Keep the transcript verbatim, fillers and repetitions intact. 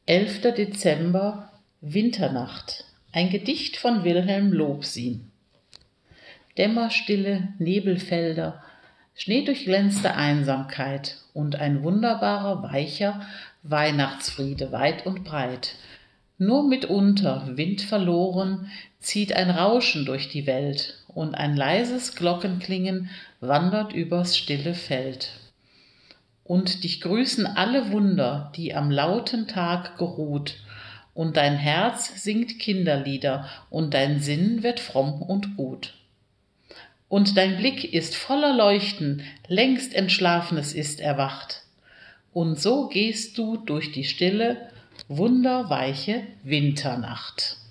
elfter Dezember, Winternacht. Ein Gedicht von Wilhelm Lobsin. Dämmerstille, Nebelfelder, schneedurchglänzte Einsamkeit und ein wunderbarer, weicher Weihnachtsfriede weit und breit. Nur mitunter, windverloren, zieht ein Rauschen durch die Welt und ein leises Glockenklingen wandert übers stille Feld. Und dich grüßen alle Wunder, die am lauten Tag geruht, und dein Herz singt Kinderlieder, und dein Sinn wird fromm und gut. Und dein Blick ist voller Leuchten, längst Entschlafenes ist erwacht. Und so gehst du durch die stille, wunderweiche Winternacht.